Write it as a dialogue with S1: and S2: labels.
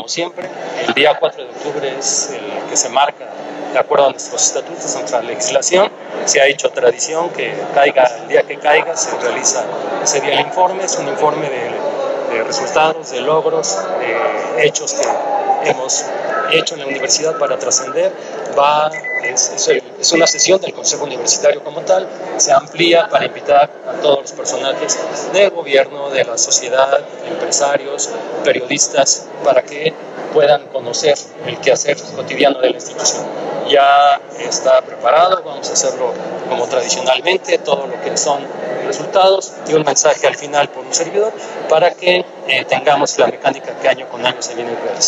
S1: siempre, el día 4 de octubre es el que se marca de acuerdo a nuestros estatutos, nuestra legislación. Se ha hecho tradición que caiga el día que caiga, se realiza ese día el informe. Es un informe de resultados, de logros, de hechos que hemos hecho en la universidad para trascender. Es una sesión del Consejo Universitario como tal, se amplía para invitar a todos los personajes del gobierno, de la sociedad, empresarios, periodistas, para que puedan conocer el quehacer cotidiano de la institución. Ya está preparado, vamos a hacerlo como tradicionalmente, todo lo que son resultados y un mensaje al final por un servidor para que tengamos la mecánica que año con año se viene realizando.